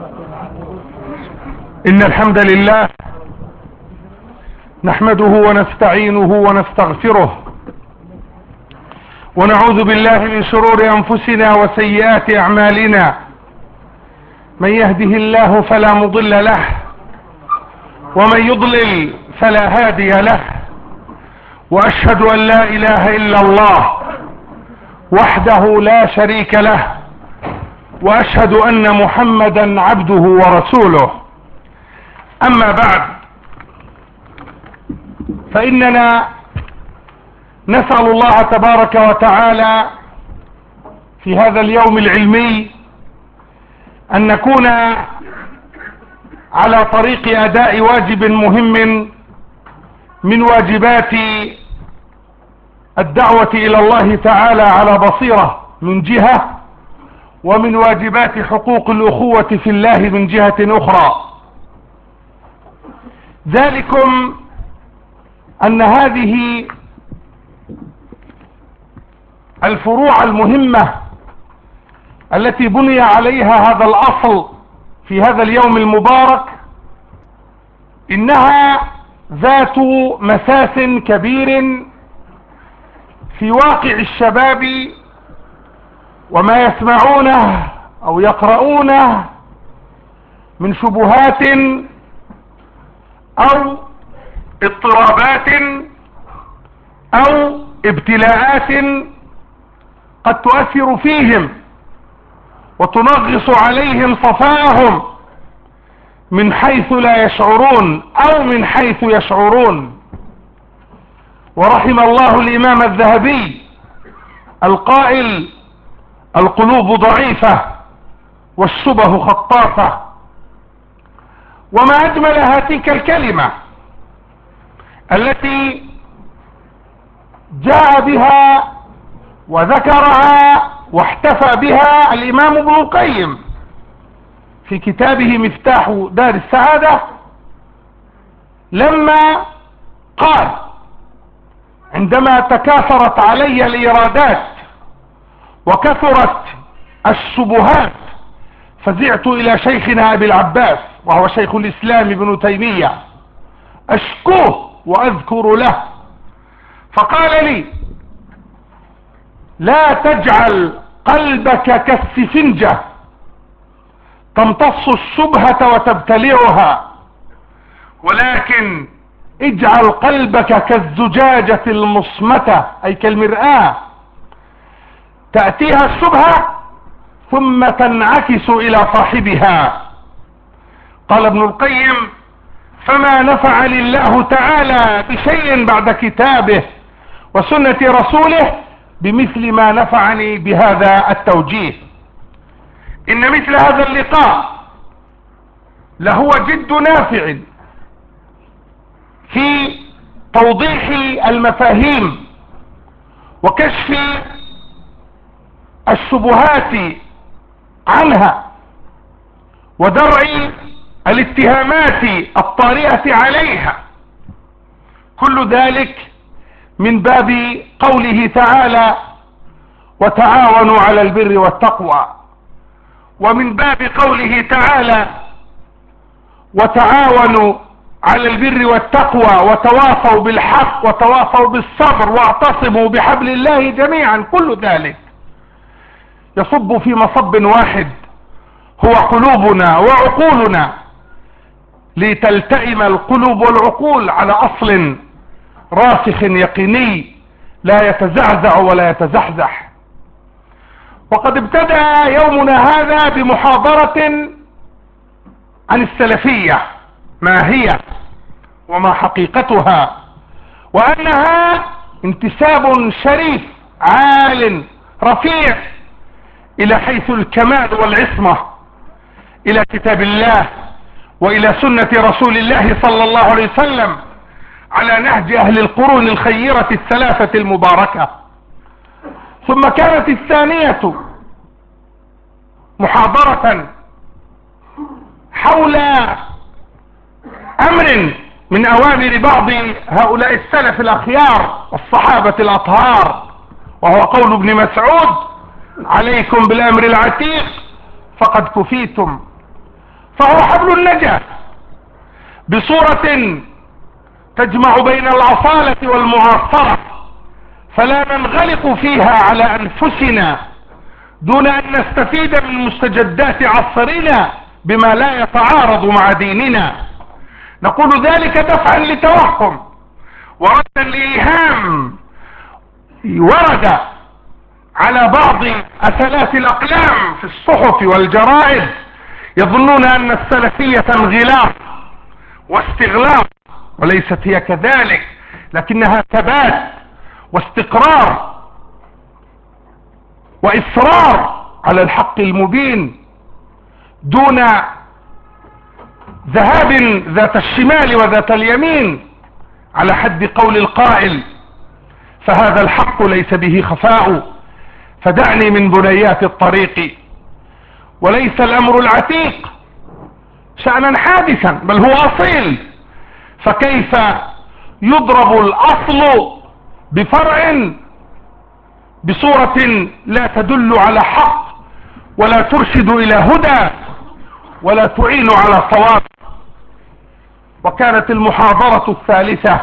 إن الحمد لله نحمده ونستعينه ونستغفره ونعوذ بالله من شرور أنفسنا وسيئات أعمالنا. من يهده الله فلا مضل له ومن يضلل فلا هادي له، وأشهد أن لا إله إلا الله وحده لا شريك له، وأشهد أن محمدا عبده ورسوله. أما بعد، فإننا نسأل الله تبارك وتعالى في هذا اليوم العلمي أن نكون على طريق أداء واجب مهم من واجبات الدعوة إلى الله تعالى على بصيرة من جهة، ومن واجبات حقوق الأخوة في الله من جهة أخرى. ذلكم أن هذه الفروع المهمة التي بني عليها هذا الأصل في هذا اليوم المبارك إنها ذات مساس كبير في واقع الشباب وما يسمعونه أو يقرؤونه من شبهات أو اضطرابات أو ابتلاءات قد تؤثر فيهم وتنغص عليهم صفاءهم من حيث لا يشعرون أو من حيث يشعرون. ورحم الله الإمام الذهبي القائل: القلوب ضعيفة والشبه خطافة. وما أجمل هاتيك الكلمة التي جاء بها وذكرها واحتفى بها الإمام ابن القيم في كتابه مفتاح دار السعادة، لما قال: عندما تكاثرت علي الإيرادات وكثرت الشبهات فزعت إلى شيخنا أبي العباس وهو شيخ الإسلام ابن تيمية أشكوه وأذكر له، فقال لي: لا تجعل قلبك كالسفنجة تمتص الشبهة وتبتلعها، ولكن اجعل قلبك كالزجاجة المصمتة، أي كالمرآة، تأتيها الشبهة ثم تنعكس إلى صاحبها. قال ابن القيم: فما نفعني الله تعالى بشيء بعد كتابه وسنة رسوله بمثل ما نفعني بهذا التوجيه. إن مثل هذا اللقاء لهو جد نافع في توضيح المفاهيم وكشف الشبهات عنها ودرء الاتهامات الطارئة عليها، كل ذلك من باب قوله تعالى: وتعاونوا على البر والتقوى، ومن باب قوله تعالى: وتعاونوا على البر والتقوى وتواصوا بالحق وتواصوا بالصبر واعتصموا بحبل الله جميعا. كل ذلك يصب في مصب واحد هو قلوبنا وعقولنا، لتلتئم القلوب والعقول على أصل راسخ يقيني لا يتزعزع ولا يتزحزح. وقد ابتدأ يومنا هذا بمحاضرة عن السلفية، ما هي وما حقيقتها، وأنها انتساب شريف عال رفيع إلى حيث الكمال والعصمة، إلى كتاب الله وإلى سنة رسول الله صلى الله عليه وسلم على نهج أهل القرون الخيرة الثلاثة المباركة. ثم كانت الثانية محاضرة حول أمر من أوامر بعض هؤلاء السلف الأخيار والصحابة الأطهار، وهو قول ابن مسعود: عليكم بالأمر العتيق فقد كفيتم. فهو حبل النجاة بصورة تجمع بين الأصالة والمعاصرة، فلا ننغلق فيها على أنفسنا دون أن نستفيد من مستجدات عصرنا بما لا يتعارض مع ديننا. نقول ذلك دفعا لتوهم وردا لإيهام ورد على بعض أثلات الأقلام في الصحف والجرائد، يظنون أن السلفية انغلاق واستغلاق، وليست هي كذلك، لكنها ثبات واستقرار وإصرار على الحق المبين دون ذهاب ذات الشمال وذات اليمين، على حد قول القائل: فهذا الحق ليس به خفاء، فدعني من بنيات الطريق. وليس الأمر العتيق شأنا حادثا، بل هو أصيل، فكيف يضرب الأصل بفرع بصورة لا تدل على حق ولا ترشد إلى هدى ولا تعين على صواب؟ وكانت المحاضرة الثالثة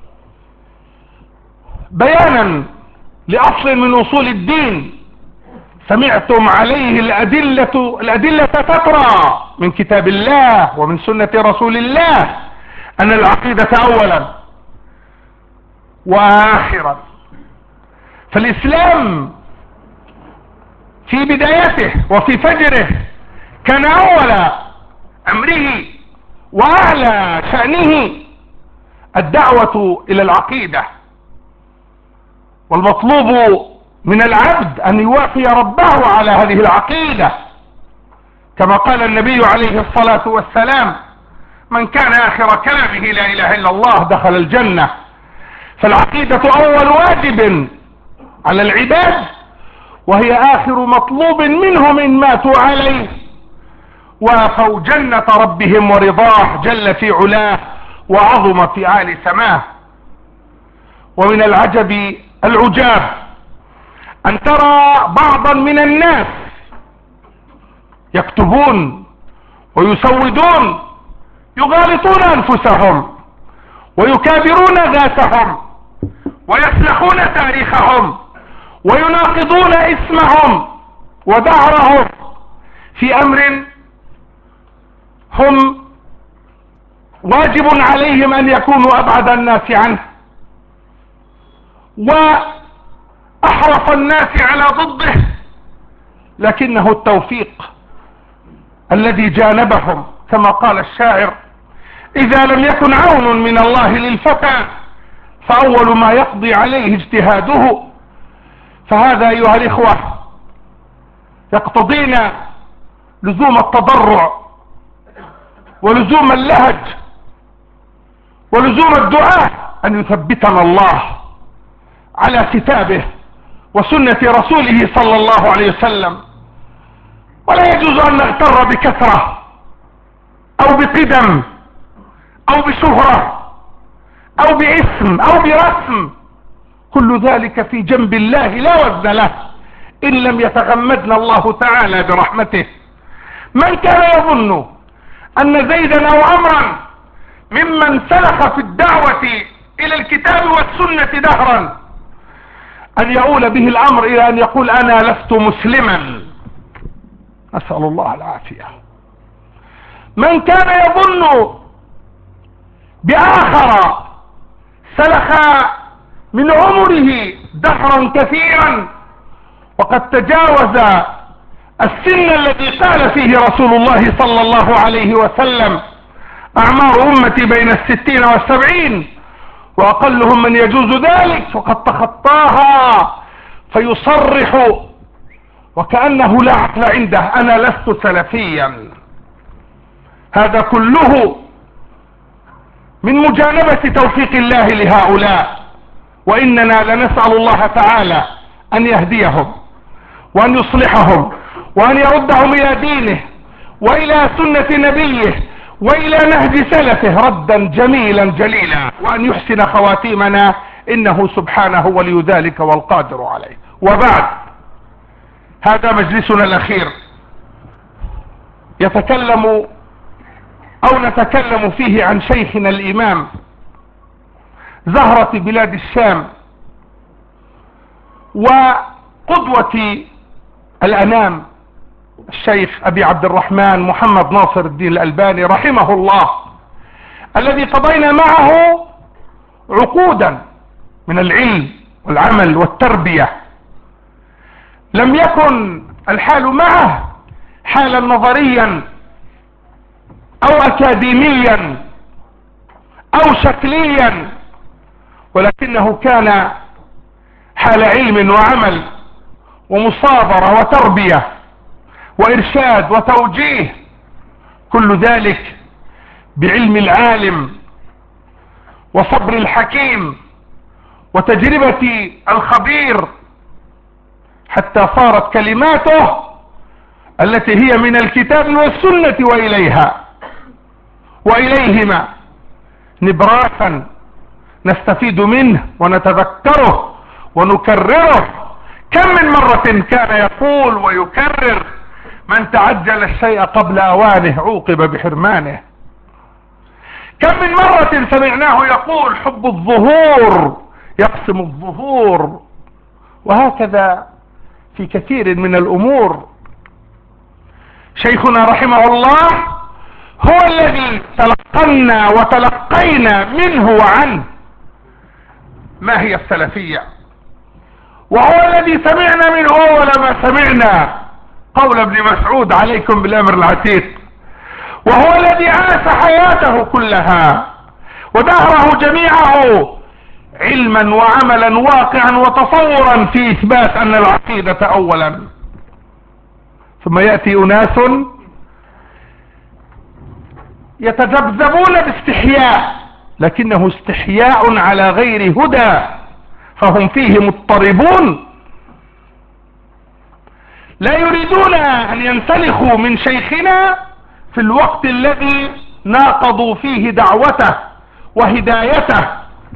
بيانا لأصل من أصول الدين سمعتم عليه الأدلة تترى من كتاب الله ومن سنة رسول الله، أن العقيدة أولا وآخرا. فالإسلام في بدايته وفي فجره كان أول أمره وأعلى شأنه الدعوة إلى العقيدة، والمطلوب من العبد أن يوافي ربه على هذه العقيدة، كما قال النبي عليه الصلاة والسلام: من كان آخر كلامه لا إله إلا الله دخل الجنة. فالعقيدة أول واجب على العباد، وهي آخر مطلوب منهم إن ماتوا عليه وافوا جنة ربهم ورضاه جل في علاه وعظم في عالي سماه. ومن العجب العجاب أن ترى بعضا من الناس يكتبون ويسودون، يغالطون أنفسهم ويكابرون ذاتهم ويسلخون تاريخهم ويناقضون اسمهم ودهرهم في أمر هم واجب عليهم أن يكونوا أبعد الناس عنه وأحرص الناس على ضده، لكنه التوفيق الذي جانبهم، كما قال الشاعر: إذا لم يكن عون من الله للفتى فأول ما يقضي عليه اجتهاده. فهذا أيها الإخوة يقتضينا لزوم التضرع ولزوم اللهج ولزوم الدعاء أن يثبتنا الله على كتابه وسنة رسوله صلى الله عليه وسلم. ولا يجوز أن نغتر بكثرة أو بقدم أو بشهرة أو باسم أو برسم، كل ذلك في جنب الله لا وزن له إن لم يتغمدنا الله تعالى برحمته. من كان يظن أن زيدا أو عمرا ممن سلخ في الدعوة إلى الكتاب والسنة دهرا أن يؤول به الأمر إلى أن يقول: أنا لست مسلما، أسأل الله العافية. من كان يظن بآخر سلخ من عمره دهرا كثيرا وقد تجاوز السن الذي قال فيه رسول الله صلى الله عليه وسلم: أعمار أمتي بين 60 و70 وأقلهم من يجوز ذلك، وقد تخطاها فيصرح وكأنه لا عقل عنده: أنا لست سلفيا. هذا كله من مجانبة توفيق الله لهؤلاء، وإننا لنسأل الله تعالى أن يهديهم وأن يصلحهم وأن يردهم إلى دينه وإلى سنة نبيه وإلى نهج سلفه ردا جميلا جليلا، وأن يحسن خواتيمنا، إنه سبحانه ولي ذلك والقادر عليه. وبعد، هذا مجلسنا الأخير يتكلم او نتكلم فيه عن شيخنا الامام زهرة بلاد الشام وقدوة الانام الشيخ ابي عبد الرحمن محمد ناصر الدين الالباني رحمه الله، الذي قضينا معه عقودا من العلم والعمل والتربية. لم يكن الحال معه حالا نظريا او اكاديميا او شكليا، ولكنه كان حال علم وعمل ومصابرة وتربية وارشاد وتوجيه، كل ذلك بعلم العالم وصبر الحكيم وتجربة الخبير، حتى صارت كلماته التي هي من الكتاب والسنة وإليهما نبراسا نستفيد منه ونتذكره ونكرره. كم من مرة كان يقول ويكرر: من تعجل الشيء قبل أوانه عوقب بحرمانه. كم من مرة سمعناه يقول: حب الظهور يقسم الظهور. وهكذا في كثير من الأمور. شيخنا رحمه الله هو الذي تلقنا وتلقينا منه وعنه ما هي السلفية، وهو الذي سمعنا منه أول ما سمعنا قول ابن مسعود: عليكم بالأمر العتيق. وهو الذي عاش حياته كلها ودهره جميعه علما وعملا واقعا وتصورا في إثبات أن العقيدة أولا. ثم يأتي أناس يتذبذبون باستحياء، لكنه استحياء على غير هدى، فهم فيه مضطربون، لا يريدون أن ينسلخوا من شيخنا في الوقت الذي ناقضوا فيه دعوته وهدايته.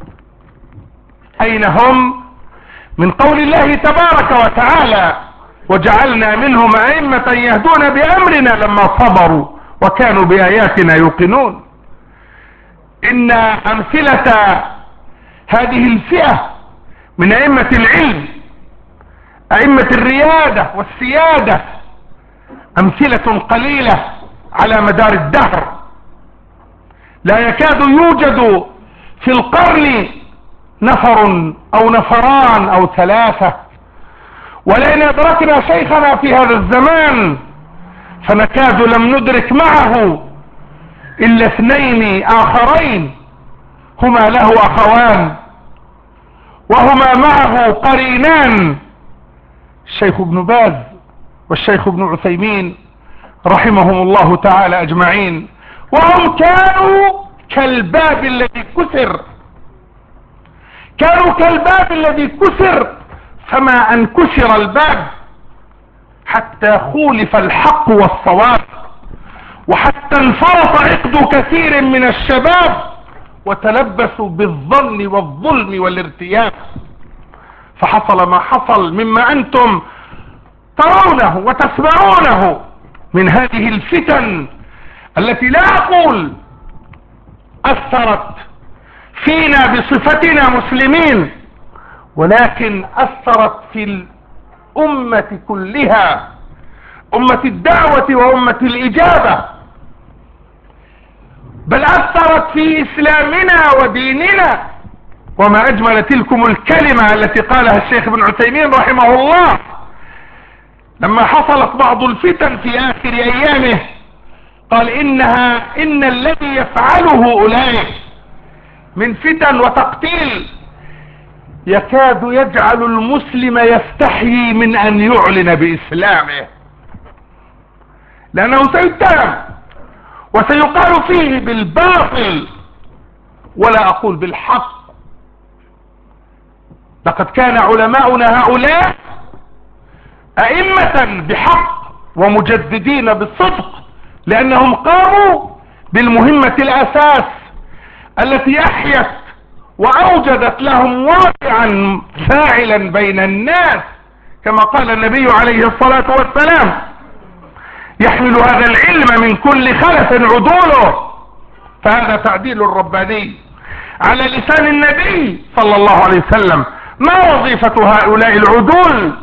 أين هم من قول الله تبارك وتعالى: وجعلنا منهم أئمة يهدون بأمرنا لما صبروا وكانوا بآياتنا يوقنون. إن أمثلة هذه الفئة من أئمة العلم، أئمة الريادة والسيادة، أمثلة قليلة على مدار الدهر، لا يكاد يوجد في القرن نفر أو نفران أو ثلاثة. ولئن أدركنا شيخنا في هذا الزمان فنكاد لم ندرك معه إلا اثنين آخرين هما له أخوان وهما معه قرينان، الشيخ ابن باز والشيخ ابن عثيمين رحمهم الله تعالى أجمعين. وهم كانوا كالباب الذي كسر، كانوا كالباب الذي كسر، فما أن كسر الباب حتى خولف الحق والصواب، وحتى انفرط عقد كثير من الشباب وتلبسوا بالظن والظلم والارتياب، فحصل ما حصل مما أنتم ترونه وتسمعونه من هذه الفتن التي لا أقول أثرت فينا بصفتنا مسلمين، ولكن أثرت في الأمة كلها، أمة الدعوة وأمة الإجابة، بل أثرت في إسلامنا وديننا. وما أجمل تلكم الكلمة التي قالها الشيخ ابن عثيمين رحمه الله لما حصلت بعض الفتن في آخر أيامه، قال: إن الذي يفعله أولئك من فتن وتقتيل يكاد يجعل المسلم يستحيي من أن يعلن بإسلامه، لأنه سيتهم وسيقال فيه بالباطل ولا أقول بالحق. لقد كان علماؤنا هؤلاء أئمة بحق ومجددين بالصدق، لأنهم قاموا بالمهمة الأساس التي أحيت وأوجدت لهم واقعا فاعلا بين الناس، كما قال النبي عليه الصلاة والسلام: يحمل هذا العلم من كل خلف عدوله فهذا تعديل رباني على لسان النبي صلى الله عليه وسلم. ما وظيفة هؤلاء العدول؟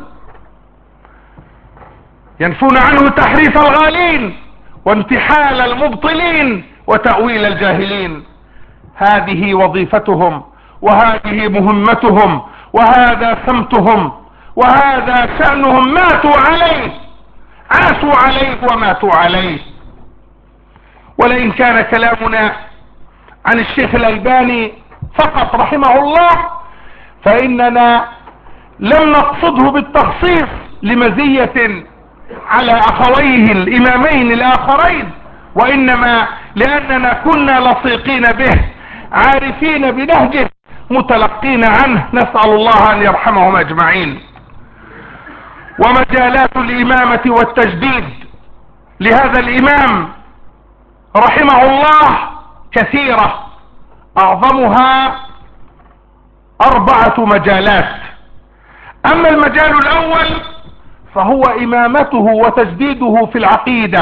ينفون عنه تحريف الغالين وانتحال المبطلين وتأويل الجاهلين. هذه وظيفتهم، وهذه مهمتهم، وهذا سمتهم، وهذا شأنهم. ماتوا عليه، عاشوا عليه وماتوا عليه. ولئن كان كلامنا عن الشيخ الألباني فقط رحمه الله فإننا لم نقصده بالتخصيص لمزية على أخويه الإمامين الآخرين، وإنما لأننا كنا لصيقين به، عارفين بنهجه، متلقين عنه، نسأل الله أن يرحمهم أجمعين. ومجالات الإمامة والتجديد لهذا الإمام رحمه الله كثيرة، أعظمها 4 مجالات. أما المجال الأول فهو إمامته وتجديده في العقيدة،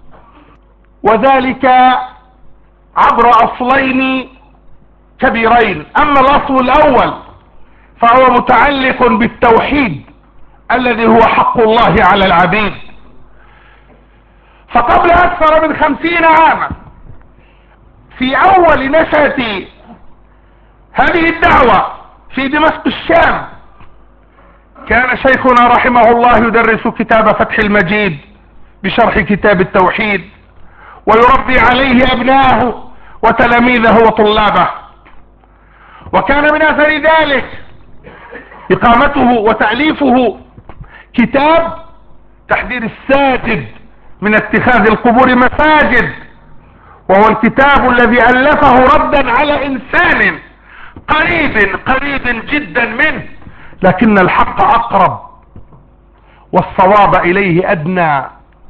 وذلك عبر أصلين كبيرين. أما الأصل الأول فهو متعلق بالتوحيد الذي هو حق الله على العبيد. فقبل أكثر من 50 عاما في أول نشأة هذه الدعوة في دمشق الشام كان شيخنا رحمه الله يدرس كتاب فتح المجيد بشرح كتاب التوحيد، ويربي عليه أبناءه وتلاميذه وطلابه. وكان من أثر ذلك إقامته وتأليفه كتاب تحذير الساجد من اتخاذ القبور مساجد، وهو الكتاب الذي ألفه ردا على إنسان قريب جدا منه، لكن الحق أقرب والصواب إليه أدنى،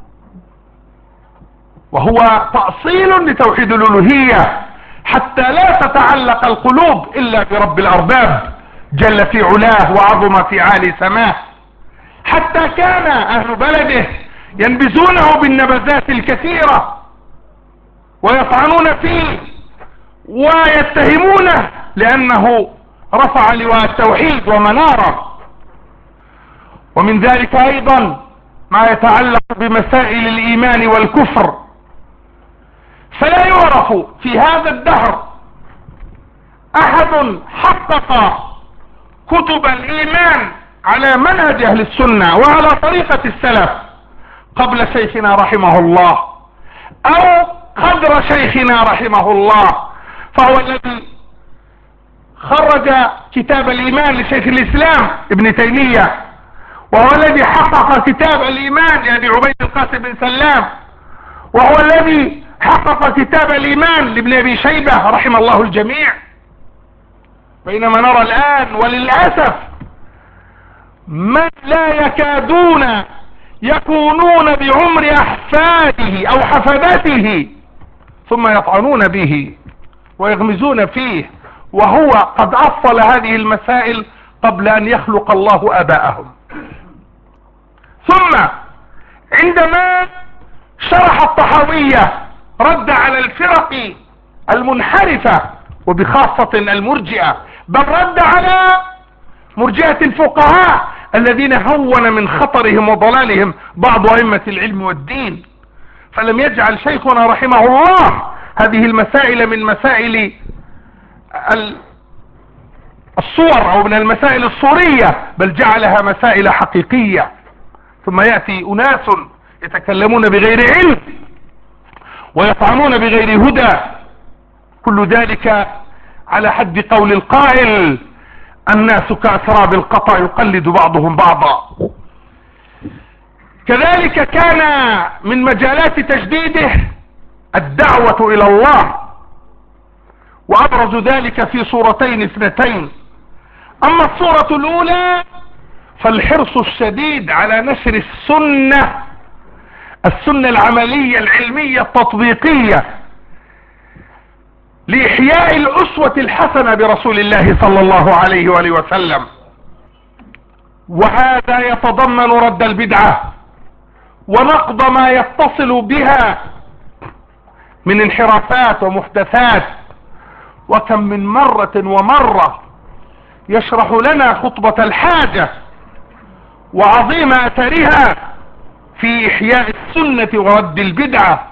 وهو تأصيل لتوحيد الألوهية حتى لا تتعلق القلوب إلا برب الأرباب جل في علاه وعظم في عالي سماه. حتى كان أهل بلده ينبذونه بالنبذات الكثيرة ويطعنون فيه ويتهمونه لأنه رفع لواء التوحيد ومناره. ومن ذلك أيضا ما يتعلق بمسائل الإيمان والكفر، فلا يعرف في هذا الدهر أحد حقق كتب الإيمان على منهج أهل السنة وعلى طريقة السلف قبل شيخنا رحمه الله أو قدر شيخنا رحمه الله، فهو الذي خرج كتاب الإيمان لشيخ الإسلام ابن تيمية، وهو الذي حقق كتاب الإيمان لأبي عبيد القاسم بن سلام، وهو الذي حقق كتاب الإيمان لابن أبي شيبة رحم الله الجميع. بينما نرى الآن وللأسف من لا يكادون يكونون بعمر أحفاده أو حفداته ثم يطعنون به ويغمزون فيه، وهو قد أصل هذه المسائل قبل أن يخلق الله آباءهم. ثم عندما شرح الطحاوية رد على الفرق المنحرفة وبخاصة المرجئة، بل رد على مرجئة الفقهاء الذين هون من خطرهم وضلالهم بعض أئمة العلم والدين، فلم يجعل شيخنا رحمه الله هذه المسائل من مسائل الصور أو من المسائل الصورية، بل جعلها مسائل حقيقية. ثم يأتي أناس يتكلمون بغير علم ويطعنون بغير هدى، كل ذلك على حد قول القائل: الناس كأسراب القطع يقلد بعضهم بعضا. كذلك كان من مجالات تجديده الدعوة إلى الله، وأبرز ذلك في صورتين اثنتين. أما الصورة الأولى فالحرص الشديد على نشر السنة العملية العلمية التطبيقية لإحياء الأسوة الحسنة برسول الله صلى الله عليه وآله وسلم، وهذا يتضمن رد البدعة ونقض ما يتصل بها من انحرافات ومحدثات. وكم من مرة ومرة يشرح لنا خطبة الحاجة وعظيم اثرها في احياء السنة ورد البدعة.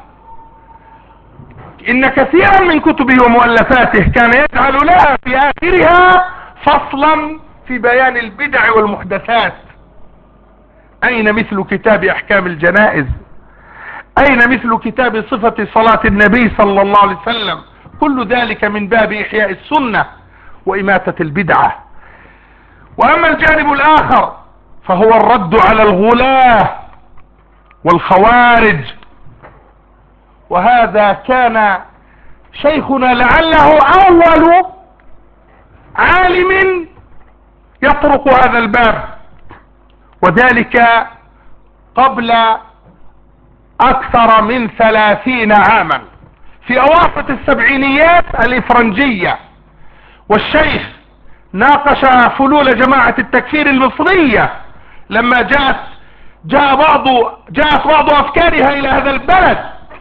ان كثيرا من كتبه ومؤلفاته كان يجعل لها في اخرها فصلا في بيان البدع والمحدثات. اين مثل كتاب احكام الجنائز؟ اين مثل كتاب صفة صلاة النبي صلى الله عليه وسلم؟ كل ذلك من باب احياء السنة واماتة البدعة. واما الجانب الاخر فهو الرد على الغلاة والخوارج. وهذا كان شيخنا لعله اول عالم يطرق هذا الباب، وذلك قبل اكثر من 30 عاما في اواسط السبعينيات الافرنجية. والشيخ ناقش فلول جماعة التكفير المصرية لما جاءت بعض افكارها الى هذا البلد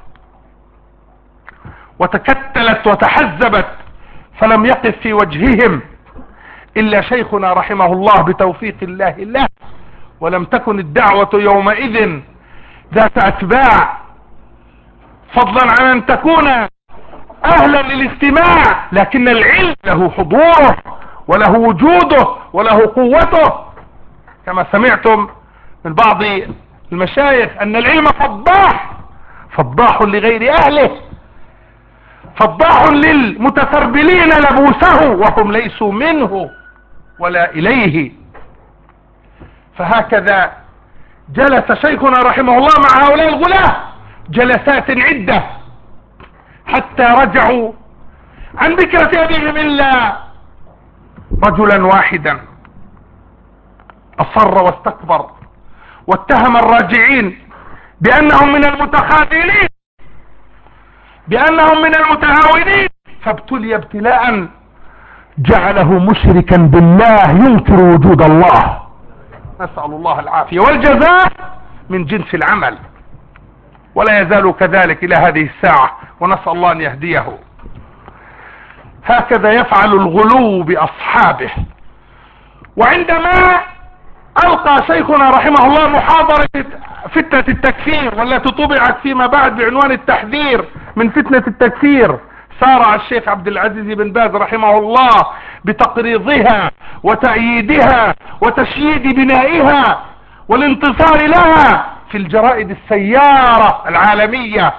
وتكتلت وتحزبت، فلم يقف في وجههم الا شيخنا رحمه الله بتوفيق الله له. ولم تكن الدعوة يومئذ ذات اتباع، فضلا عن ان تكون اهلا للاستماع، لكن العلم له حضوره وله وجوده وله قوته. كما سمعتم من بعض المشايخ ان العلم فضاح لغير اهله، فضاح للمتسربلين لبوسه وهم ليسوا منه ولا اليه. فهكذا جلس شيخنا رحمه الله مع هؤلاء الغلاة جلسات عدة حتى رجعوا عن ذكرة أبيهم إلا رجلا واحدا أصر واستكبر واتهم الراجعين بأنهم من المتخاذلين، بأنهم من المتهاونين، فابتلي ابتلاء جعله مشركا بالله ينكر وجود الله. نسأل الله العافية، والجزاء من جنس العمل، ولا يزال كذلك إلى هذه الساعة، ونسأل الله أن يهديه. هكذا يفعل الغلو بأصحابه. وعندما ألقى شيخنا رحمه الله محاضرة فتنة التكفير والتي طبعت فيما بعد بعنوان التحذير من فتنة التكفير، سارع الشيخ عبد العزيز بن باز رحمه الله بتقريضها وتأييدها وتشييد بنائها والانتصار لها في الجرائد السيارة العالمية.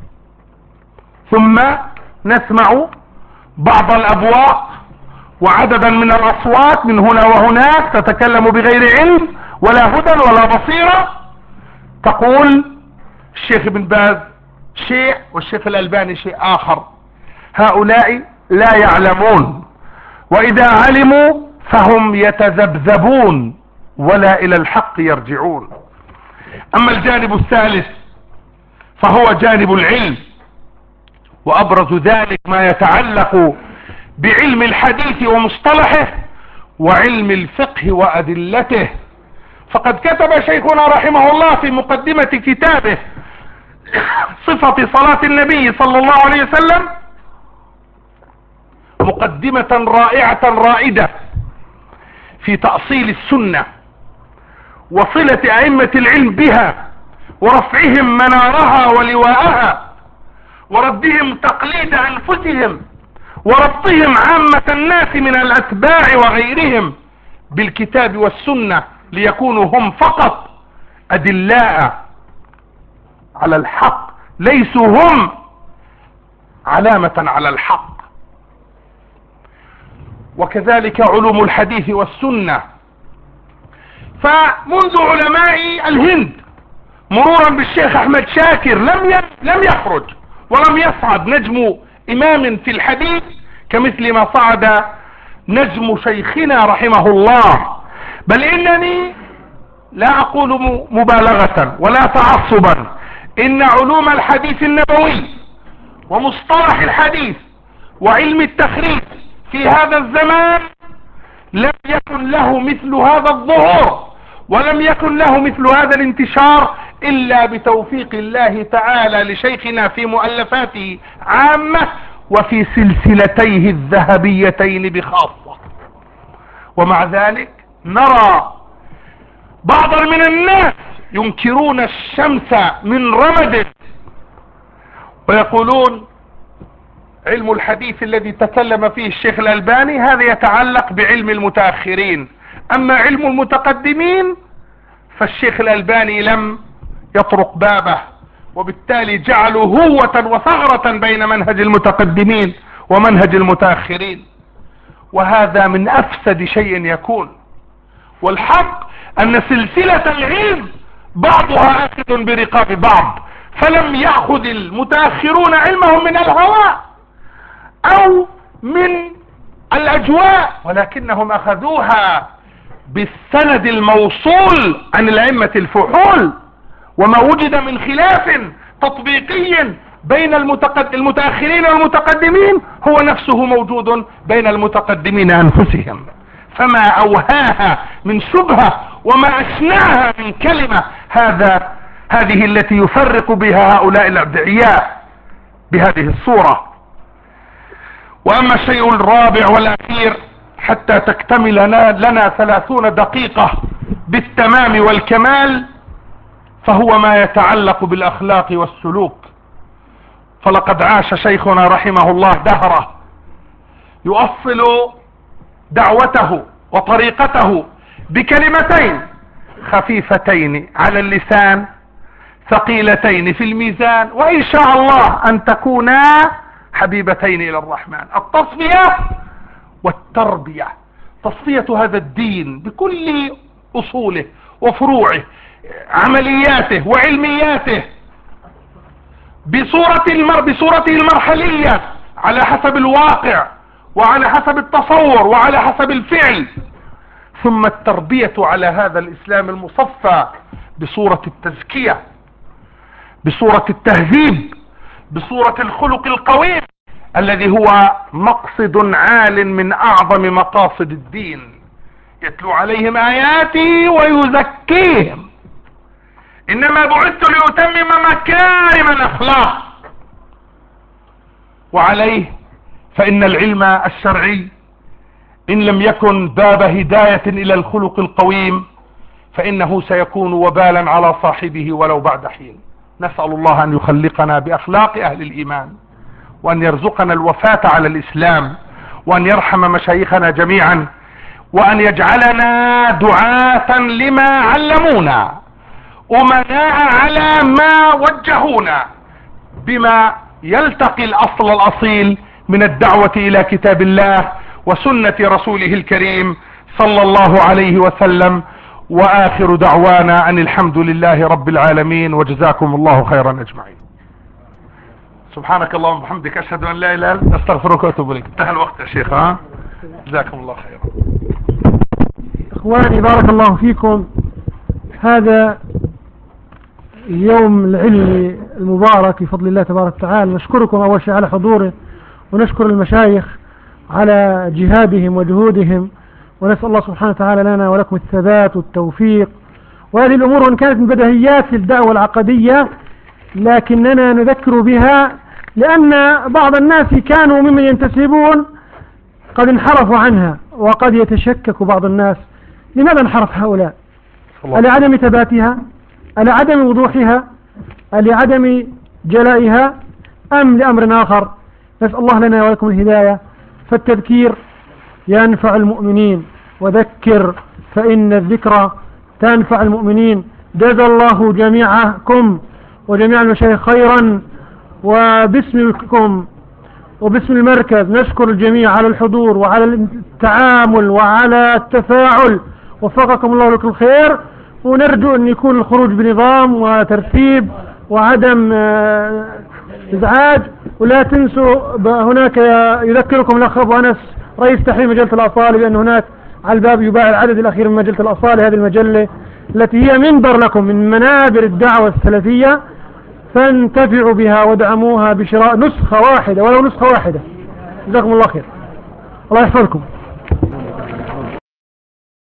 ثم نسمع بعض الأبواق وعددا من الأصوات من هنا وهناك تتكلم بغير علم ولا هدى ولا بصيرة، تقول الشيخ ابن باز شيء والشيخ الألباني شيء آخر. هؤلاء لا يعلمون، وإذا علموا فهم يتذبذبون ولا إلى الحق يرجعون. أما الجانب الثالث فهو جانب العلم، وأبرز ذلك ما يتعلق بعلم الحديث ومصطلحه وعلم الفقه وأدلته. فقد كتب شيخنا رحمه الله في مقدمة كتابه صفة صلاة النبي صلى الله عليه وسلم مقدمة رائعة رائدة في تأصيل السنة وصلة أئمة العلم بها ورفعهم منارها ولواءها وردهم تقليد أنفسهم وربطهم عامة الناس من الأتباع وغيرهم بالكتاب والسنة ليكونوا هم فقط أدلاء على الحق، ليسوا هم علامة على الحق. وكذلك علوم الحديث والسنة. فمنذ علماء الهند مرورا بالشيخ احمد شاكر لم يخرج ولم يصعد نجم امام في الحديث كمثل ما صعد نجم شيخنا رحمه الله. بل انني لا اقول مبالغة ولا تعصبا، ان علوم الحديث النبوي ومصطلح الحديث وعلم التخريج في هذا الزمان لم يكن له مثل هذا الظهور ولم يكن له مثل هذا الانتشار الا بتوفيق الله تعالى لشيخنا في مؤلفاته عامة وفي سلسلتيه الذهبيتين بخاصة. ومع ذلك نرى بعضا من الناس ينكرون الشمس من رمده ويقولون علم الحديث الذي تكلم فيه الشيخ الألباني هذا يتعلق بعلم المتأخرين، اما علم المتقدمين فالشيخ الألباني لم يطرق بابه، وبالتالي جعلوا هوة وثغرة بين منهج المتقدمين ومنهج المتأخرين، وهذا من افسد شيء يكون. والحق ان سلسلة العلم بعضها اخذ برقاب بعض، فلم يأخذ المتأخرون علمهم من الهواء او من الاجواء، ولكنهم اخذوها بالسند الموصول عن الائمة الفحول، وما وجد من خلاف تطبيقي بين المتأخرين والمتقدمين هو نفسه موجود بين المتقدمين انفسهم. فما اوهاها من شبهة وما اشنعها من كلمة هذه التي يفرق بها هؤلاء الابدعياء بهذه الصورة. واما الشيء الرابع والاخير حتى تكتمل لنا 30 دقيقة بالتمام والكمال، فهو ما يتعلق بالاخلاق والسلوك. فلقد عاش شيخنا رحمه الله دهره يؤصل دعوته وطريقته بكلمتين خفيفتين على اللسان ثقيلتين في الميزان، وان شاء الله ان تكونا حبيبتين الى الرحمن: التصفية والتربية. تصفية هذا الدين بكل اصوله وفروعه، عملياته وعلمياته، بصورته المرحلية على حسب الواقع وعلى حسب التصور وعلى حسب الفعل، ثم التربية على هذا الاسلام المصفى بصورة التزكية، بصورة التهذيب، بصورة الخلق القويم الذي هو مقصد عال من اعظم مقاصد الدين. يتلو عليهم اياتي ويزكيهم، انما بعثت لاتمم مكارم الاخلاق. وعليه فان العلم الشرعي ان لم يكن باب هداية الى الخلق القويم فانه سيكون وبالا على صاحبه ولو بعد حين. نسأل الله ان يخلقنا باخلاق اهل الايمان، وان يرزقنا الوفاة على الاسلام، وان يرحم مشايخنا جميعا، وان يجعلنا دعاة لما علمونا، امناء على ما وجهونا، بما يلتقي الاصل الاصيل من الدعوة الى كتاب الله وسنة رسوله الكريم صلى الله عليه وسلم. واخر دعوانا ان الحمد لله رب العالمين، وجزاكم الله خيرا اجمعين. سبحانك اللهم وبحمدك اشهد ان لا اله الا انت استغفرك واتوب اليك. انتهى الوقت يا شيخ. جزاكم الله خيرا. اخواني بارك الله فيكم، هذا اليوم العلمي المبارك بفضل الله تبارك وتعالى. نشكركم اول شيء على حضوره، ونشكر المشايخ على جهادهم وجهودهم، ونسأل الله سبحانه وتعالى لنا ولكم الثبات والتوفيق. وهذه الأمور وإن كانت من بديهيات الدعوة العقدية لكننا نذكر بها، لأن بعض الناس كانوا ممن ينتسبون قد انحرفوا عنها، وقد يتشكك بعض الناس لماذا انحرف هؤلاء؟ لعدم ثباتها، لعدم وضوحها، لعدم جلائها، أم لأمر آخر؟ نسأل الله لنا ولكم الهداية. فالتذكير ينفع المؤمنين، وذكر فإن الذكرى تنفع المؤمنين. جزا الله جميعكم وجميع المشايخ خيرا، وباسمكم وباسم المركز نشكر الجميع على الحضور وعلى التعامل وعلى التفاعل، وفقكم الله لكل خير. ونرجو أن يكون الخروج بنظام وترتيب وعدم إزعاج. ولا تنسوا هناك يذكركم الأخ أبو أنس رئيس تحرير مجلة الأصالة بأن هناك على الباب يباع العدد الأخير من مجلة الأصالة، هذه المجلة التي هي منبر لكم من منابر الدعوة السلفية، فانتفعوا بها وادعموها بشراء نسخة واحدة ولو نسخة واحدة. جزاكم الله خير، الله يحفظكم.